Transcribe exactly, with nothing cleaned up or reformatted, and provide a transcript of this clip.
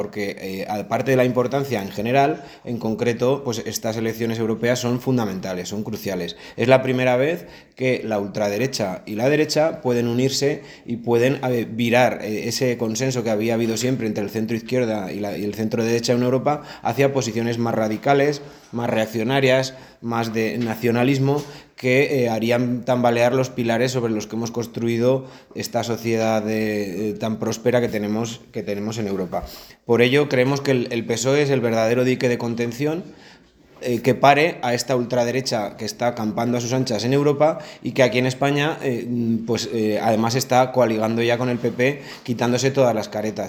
porque eh, aparte de la importancia en general, en concreto, pues estas elecciones europeas son fundamentales, son cruciales. Es la primera vez que la ultraderecha y la derecha pueden unirse y pueden eh, virar eh, ese consenso que había habido siempre entre el centro izquierda y, la, y el centro derecha en Europa hacia posiciones más radicales, más reaccionarias, más de nacionalismo, que eh, harían tambalear los pilares sobre los que hemos construido esta sociedad de, eh, tan próspera que tenemos, que tenemos en Europa. Por ello, creemos que el, el P S O E es el verdadero dique de contención eh, que pare a esta ultraderecha que está acampando a sus anchas en Europa y que aquí en España, eh, pues eh, además está coaligando ya con el P P, quitándose todas las caretas.